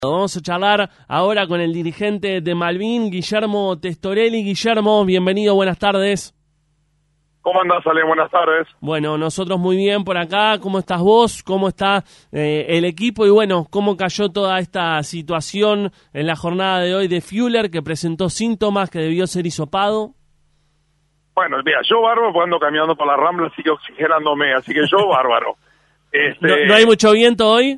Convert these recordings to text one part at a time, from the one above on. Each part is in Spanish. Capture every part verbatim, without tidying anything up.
Vamos a charlar ahora con el dirigente de Malvin, Guillermo Testorelli. Guillermo, bienvenido, buenas tardes. ¿Cómo andás, Ale? Buenas tardes. Bueno, nosotros muy bien por acá. ¿Cómo estás vos? ¿Cómo está eh, el equipo? Y bueno, ¿cómo cayó toda esta situación en la jornada de hoy de Fuller, que presentó síntomas, que debió ser hisopado? Bueno, mira, yo bárbaro, pues ando caminando por la Rambla, sigue oxigenándome, así que yo bárbaro. Este... ¿No, ¿No hay mucho viento hoy?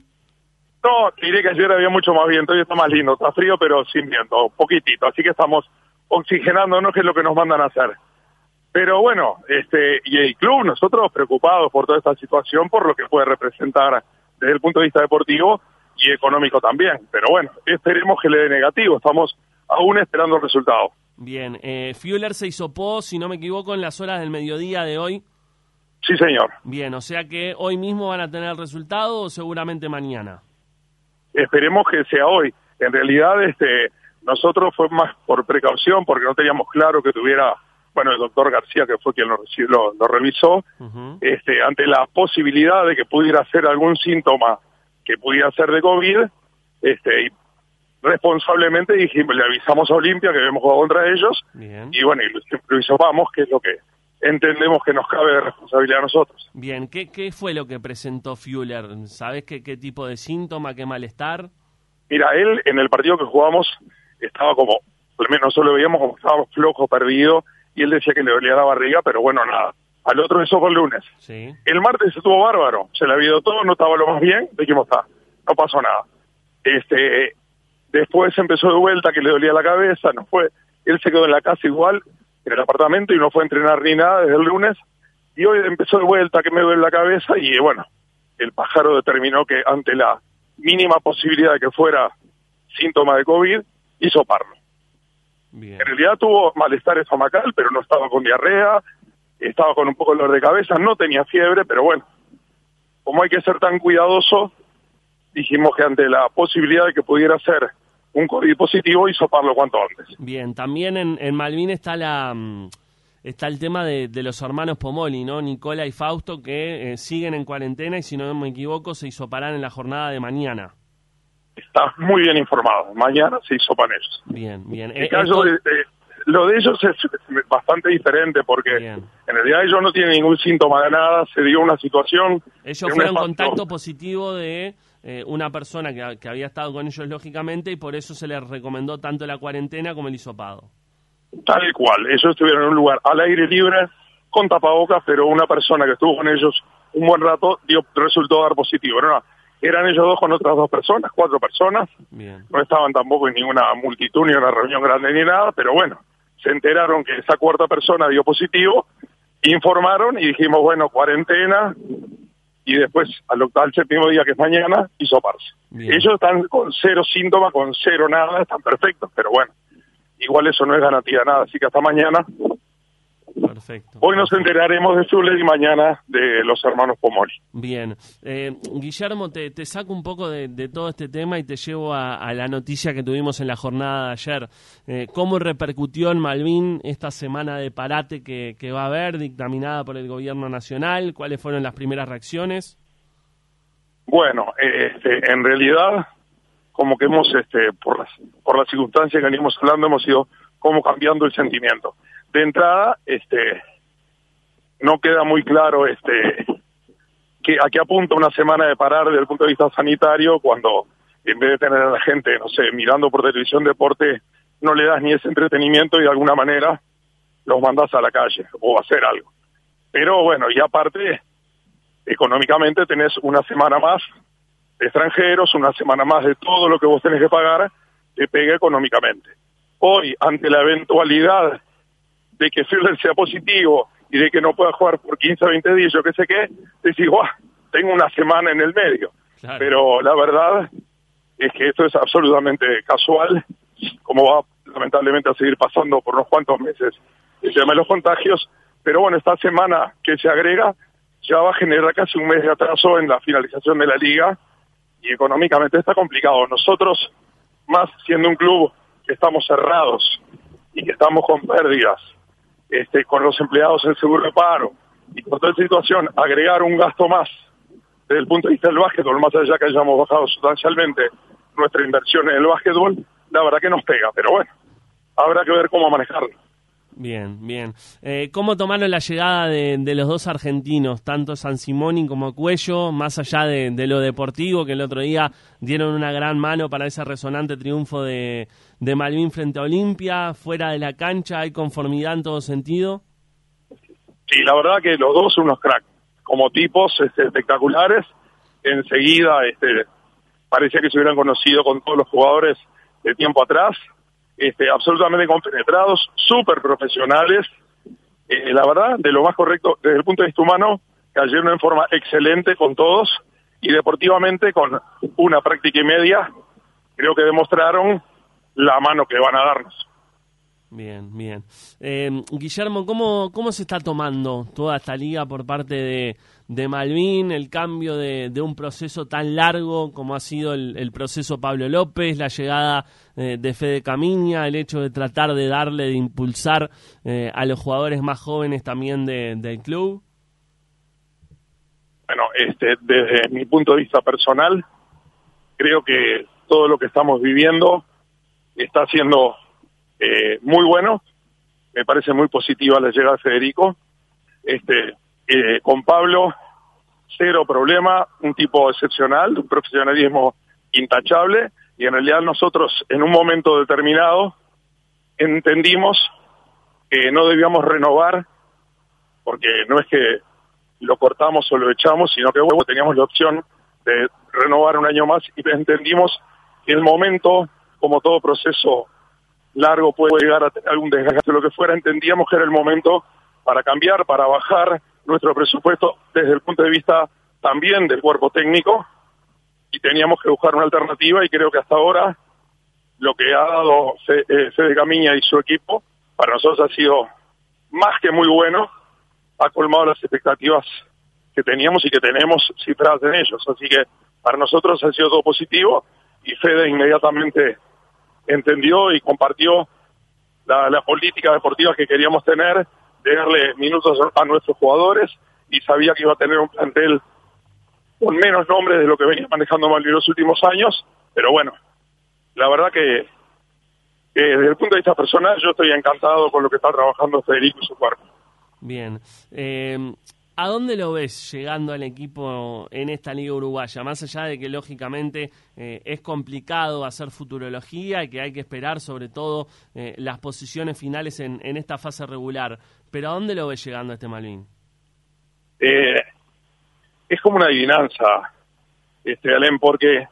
No, te diré que ayer había mucho más viento, hoy está más lindo, está frío pero sin viento, poquitito, así que estamos oxigenándonos, que es lo que nos mandan a hacer. Pero bueno, este y el club, nosotros preocupados por toda esta situación, por lo que puede representar desde el punto de vista deportivo y económico también. Pero bueno, esperemos que le dé negativo, estamos aún esperando el resultado. Bien, eh, Fuller se hisopó, si no me equivoco, en las horas del mediodía de hoy. Sí, señor. Bien, o sea que hoy mismo van a tener el resultado o seguramente mañana. Esperemos que sea hoy. En realidad, este, nosotros fue más por precaución, porque no teníamos claro que tuviera, bueno, el doctor García, que fue quien lo, lo, lo revisó, uh-huh. este, ante la posibilidad de que pudiera ser algún síntoma que pudiera ser de COVID, este, y responsablemente dijimos, le avisamos a Olimpia que habíamos jugado contra ellos. Bien. Y bueno, y lo, lo hisopamos, que es lo que entendemos que nos cabe de responsabilidad a nosotros. Bien, ¿qué, qué fue lo que presentó Fuller? ¿Sabés qué, qué tipo de síntoma, qué malestar? Mira, él en el partido que jugamos estaba como, al menos nosotros lo veíamos como que estábamos flojos, perdidos, y él decía que le dolía la barriga, pero bueno, nada. Al otro eso fue el lunes. Sí. El martes estuvo bárbaro, se le había ido todo, no estaba lo más bien, dijimos, está, no pasó nada. Este, después empezó de vuelta que le dolía la cabeza, no fue, él se quedó en la casa igual, en el apartamento, y no fue a entrenar ni nada desde el lunes, y hoy empezó de vuelta que me duele la cabeza, y bueno, el pájaro determinó que ante la mínima posibilidad de que fuera síntoma de COVID, hizo parlo. Bien. En realidad tuvo malestar estomacal, pero no estaba con diarrea, estaba con un poco de dolor de cabeza, no tenía fiebre, pero bueno, como hay que ser tan cuidadoso, dijimos que ante la posibilidad de que pudiera ser un COVID positivo, hizo parlo cuanto antes. Bien, también en, en Malvin está la está el tema de, de los hermanos Pomoli, ¿no? Nicola y Fausto, que eh, siguen en cuarentena y si no me equivoco se hisoparán en la jornada de mañana. Estás muy bien informado, mañana se hisopan ellos. Bien, bien. El caso de, de, lo de ellos es bastante diferente porque bien. En realidad ellos no tienen ningún síntoma de nada, se dio una situación... Ellos fueron contacto positivo de... Eh, una persona que, que había estado con ellos lógicamente y por eso se les recomendó tanto la cuarentena como el hisopado. Tal cual, ellos estuvieron en un lugar al aire libre, con tapabocas, pero una persona que estuvo con ellos un buen rato dio resultó dar positivo. No, no, eran ellos dos con otras dos personas, cuatro personas, bien. No estaban tampoco en ninguna multitud ni una reunión grande ni nada, pero bueno, se enteraron que esa cuarta persona dio positivo, informaron y dijimos, bueno, cuarentena... y después al octavo, al séptimo día, que es mañana, hisoparse. Ellos están con cero síntomas, con cero nada, están perfectos, pero bueno, igual eso no es garantía de nada, así que hasta mañana. Perfecto. Hoy nos enteraremos de Fuller y mañana de los hermanos Pomoli. Bien. Eh, Guillermo, te, te saco un poco de, de todo este tema y te llevo a, a la noticia que tuvimos en la jornada de ayer. Eh, ¿Cómo repercutió en Malvin esta semana de parate que, que va a haber, dictaminada por el gobierno nacional? ¿Cuáles fueron las primeras reacciones? Bueno, este, en realidad, como que hemos, este, por las, por las circunstancias que venimos hablando, hemos ido como cambiando el sentimiento. De entrada, este, no queda muy claro este, que a qué apunta una semana de parar desde el punto de vista sanitario cuando en vez de tener a la gente, no sé, mirando por televisión deporte, no le das ni ese entretenimiento y de alguna manera los mandas a la calle o a hacer algo. Pero bueno, y aparte, económicamente tenés una semana más de extranjeros, una semana más de todo lo que vos tenés que pagar, te pega económicamente. Hoy, ante la eventualidad de que Fuller sea positivo y de que no pueda jugar por quince o veinte días, yo qué sé qué, decís, guau, tengo una semana en el medio. Claro. Pero la verdad es que esto es absolutamente casual, como va lamentablemente a seguir pasando por unos cuantos meses el tema de los contagios, pero bueno, esta semana que se agrega ya va a generar casi un mes de atraso en la finalización de la liga y económicamente está complicado. Nosotros, más siendo un club que estamos cerrados y que estamos con pérdidas, Este, con los empleados en seguro de paro y con toda esta situación, agregar un gasto más desde el punto de vista del básquetbol, más allá que hayamos bajado sustancialmente nuestra inversión en el básquetbol, la verdad que nos pega, pero bueno, habrá que ver cómo manejarlo. Bien, bien. Eh, ¿Cómo tomaron la llegada de, de los dos argentinos, tanto Sansimoni como Cuello, más allá de, de lo deportivo, que el otro día dieron una gran mano para ese resonante triunfo de, de Malvin frente a Olimpia? Fuera de la cancha, ¿hay conformidad en todo sentido? Sí, la verdad que los dos son unos cracks, como tipos este, espectaculares. Enseguida este, parecía que se hubieran conocido con todos los jugadores de tiempo atrás. Este, absolutamente compenetrados, súper profesionales, eh, la verdad, de lo más correcto desde el punto de vista humano, cayeron en forma excelente con todos, y deportivamente con una práctica y media, creo que demostraron la mano que van a darnos. Bien, bien. Eh, Guillermo, ¿cómo, ¿cómo se está tomando toda esta liga por parte de, de Malvin, el cambio de, de un proceso tan largo como ha sido el, el proceso Pablo López, la llegada eh, de Fede Camiña, el hecho de tratar de darle, de impulsar eh, a los jugadores más jóvenes también de, del club? Bueno, este, desde mi punto de vista personal, creo que todo lo que estamos viviendo está siendo Eh, muy bueno. Me parece muy positiva la llegada de Federico. Este, eh, con Pablo, cero problema, un tipo excepcional, un profesionalismo intachable, y en realidad nosotros en un momento determinado entendimos que no debíamos renovar, porque no es que lo cortamos o lo echamos, sino que bueno, teníamos la opción de renovar un año más, y entendimos que el momento, como todo proceso largo puede llegar a tener algún desgaste o lo que fuera, entendíamos que era el momento para cambiar, para bajar nuestro presupuesto desde el punto de vista también del cuerpo técnico, y teníamos que buscar una alternativa, y creo que hasta ahora lo que ha dado Fede Camiña y su equipo para nosotros ha sido más que muy bueno, ha colmado las expectativas que teníamos y que tenemos cifradas en ellos, así que para nosotros ha sido todo positivo, y Fede inmediatamente entendió y compartió la, la política deportiva que queríamos tener, de darle minutos a nuestros jugadores, y sabía que iba a tener un plantel con menos nombres de lo que venía manejando Malvin los últimos años, pero bueno, la verdad que, que desde el punto de vista personal yo estoy encantado con lo que está trabajando Federico y su cuerpo. Bien. Eh... ¿A dónde lo ves llegando al equipo en esta liga uruguaya? Más allá de que lógicamente eh, es complicado hacer futurología y que hay que esperar sobre todo eh, las posiciones finales en, en esta fase regular, pero ¿a dónde lo ves llegando este Malvin? Eh, es como una adivinanza, este Alem, porque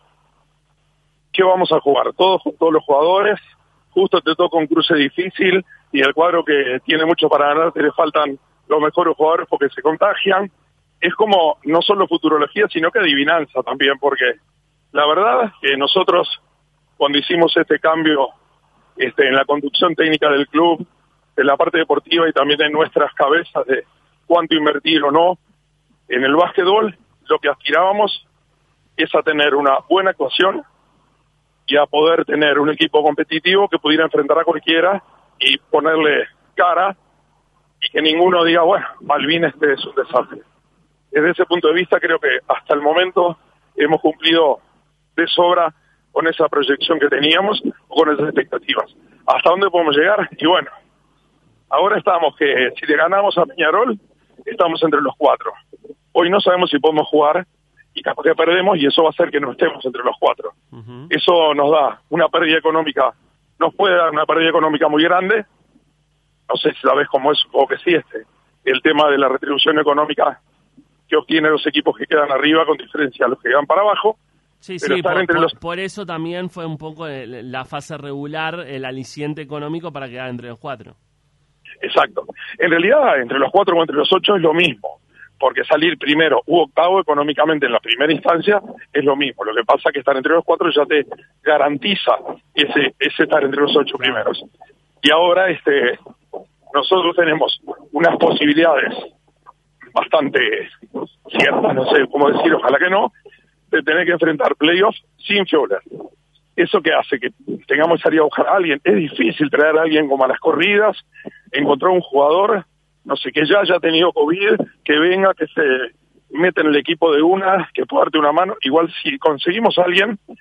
¿qué vamos a jugar? Todos, todos los jugadores, justo te toca un cruce difícil, y el cuadro que tiene mucho para ganar te le faltan los mejores jugadores porque se contagian. Es como no solo futurología, sino que adivinanza también, porque la verdad que nosotros cuando hicimos este cambio este, en la conducción técnica del club, en la parte deportiva y también en nuestras cabezas de cuánto invertir o no en el básquetbol, lo que aspirábamos es a tener una buena actuación y a poder tener un equipo competitivo que pudiera enfrentar a cualquiera y ponerle cara, y que ninguno diga, bueno, Malvin este es un desastre. Desde ese punto de vista creo que hasta el momento hemos cumplido de sobra con esa proyección que teníamos o con esas expectativas. ¿Hasta dónde podemos llegar? Y bueno, ahora estamos que si le ganamos a Peñarol, estamos entre los cuatro. Hoy no sabemos si podemos jugar y capaz que perdemos, y eso va a hacer que no estemos entre los cuatro. Uh-huh. Eso nos da una pérdida económica, nos puede dar una pérdida económica muy grande. No sé si sabes cómo es, o que sí, este, el tema de la retribución económica que obtienen los equipos que quedan arriba con diferencia a los que quedan para abajo. Sí, pero sí, por, entre por, los... por eso también fue un poco la fase regular, el aliciente económico para quedar entre los cuatro. Exacto. En realidad, entre los cuatro o entre los ocho es lo mismo, porque salir primero u octavo económicamente en la primera instancia es lo mismo. Lo que pasa es que estar entre los cuatro ya te garantiza ese, ese estar entre los ocho primeros. Y ahora este nosotros tenemos unas posibilidades bastante ciertas, no sé cómo decir, ojalá que no, de tener que enfrentar playoffs sin Fioler. Eso que hace que tengamos que salir a buscar a alguien. Es difícil traer a alguien como a las corridas, encontrar un jugador, no sé, que ya haya tenido COVID, que venga, que se meta en el equipo de una, que pueda darte una mano. Igual si conseguimos a alguien,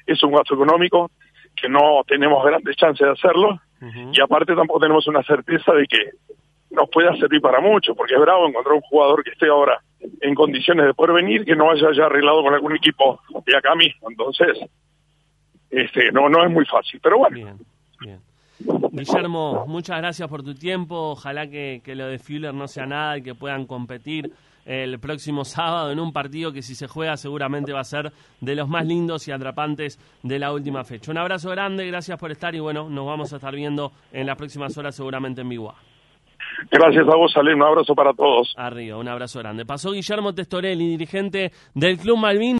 es un gasto económico, que no tenemos grandes chances de hacerlo, uh-huh. y aparte tampoco tenemos una certeza de que nos pueda servir para mucho, porque es bravo encontrar un jugador que esté ahora en condiciones de poder venir, que no haya ya arreglado con algún equipo de acá mismo. Entonces, este, no, no es muy fácil, pero bueno. Bien, bien. Guillermo, muchas gracias por tu tiempo. Ojalá que, que lo de Fuller no sea nada y que puedan competir el próximo sábado en un partido que, si se juega, seguramente va a ser de los más lindos y atrapantes de la última fecha. Un abrazo grande, gracias por estar y bueno, nos vamos a estar viendo en las próximas horas seguramente en Biguá. Gracias a vos, Ale, un abrazo para todos. Arriba, un abrazo grande. Pasó Guillermo Testorelli, dirigente del Club Malvin.